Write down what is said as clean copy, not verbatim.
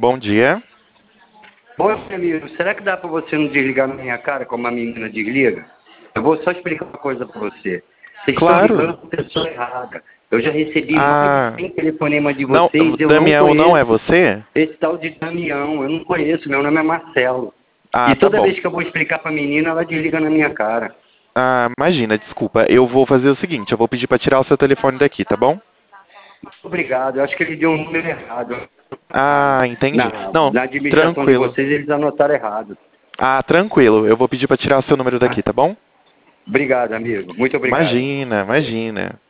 Bom dia. Oi, amigo, será que dá pra você não desligar na minha cara como a menina desliga? Eu vou só explicar uma coisa pra você. Vocês estão Claro. ligando pra pessoa errada. Eu já recebi mais de Ah, 100 telefonemas de não, vocês e eu não Damião não é conheço você? esse tal de Damião. Eu não conheço, meu nome é Marcelo. Ah, E tá toda bom. vez que eu vou explicar pra menina, ela desliga na minha cara. Ah, imagina, desculpa. Eu vou fazer o seguinte, eu vou pedir pra tirar o seu telefone daqui, tá bom? Obrigado, eu acho que ele deu um número errado. Ah, entendi. Não, Na administração de tranquilo. vocês, eles anotaram errado. Ah, tranquilo. Eu vou pedir pra tirar o seu número daqui, tá bom? Obrigado, amigo. Muito obrigado. Imagina, imagina.